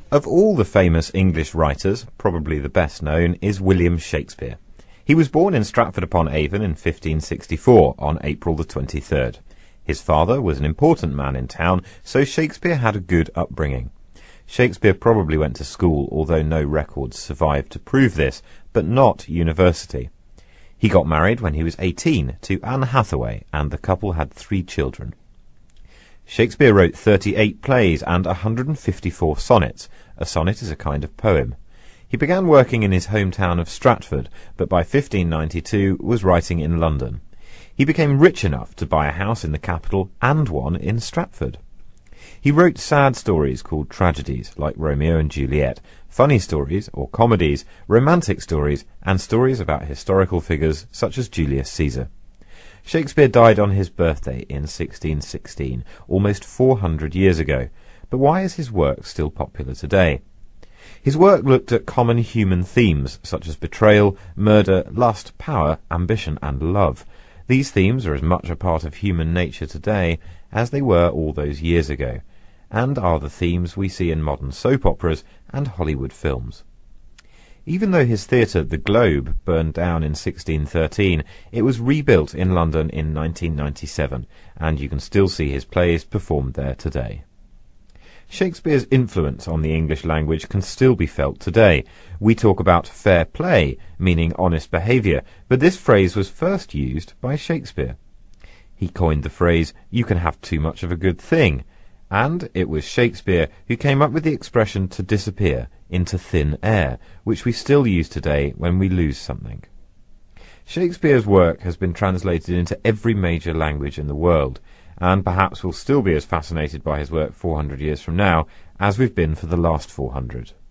Of all the famous English writers, probably the best known is William Shakespeare. He was born in Stratford-upon-Avon in 1564 on April the 23rd. His father was an important man in town, so Shakespeare had a good upbringing. Shakespeare probably went to school, although no records survive to prove this, but not university. He got married when he was 18 to Anne Hathaway, and the couple had 3 children. Shakespeare wrote 38 plays and 154 sonnets. A sonnet is a kind of poem. He began working in his hometown of Stratford, but by 1592 was writing in London. He became rich enough to buy a house in the capital and one in Stratford. He wrote sad stories called tragedies, like Romeo and Juliet, funny stories or comedies, romantic stories, and stories about historical figures such as Julius Caesar. Shakespeare died on his birthday in 1616, almost 400 years ago. But why is his work still popular today? His work looked at common human themes such as betrayal, murder, lust, power, ambition, and love. These themes are as much a part of human nature today as they were all those years ago, and are the themes we see in modern soap operas and Hollywood films. Even though his theatre, the Globe, burned down in 1613, it was rebuilt in London in 1997, and you can still see his plays performed there today. Shakespeare's influence on the English language can still be felt today. We talk about fair play, meaning honest behaviour, but this phrase was first used by Shakespeare. He coined the phrase, "You can have too much of a good thing," and it was Shakespeare who came up with the expression to disappear into thin air, which we still use today when we lose something. Shakespeare's work has been translated into every major language in the world, and perhaps we'll still be as fascinated by his work 400 years from now as we've been for the last 400.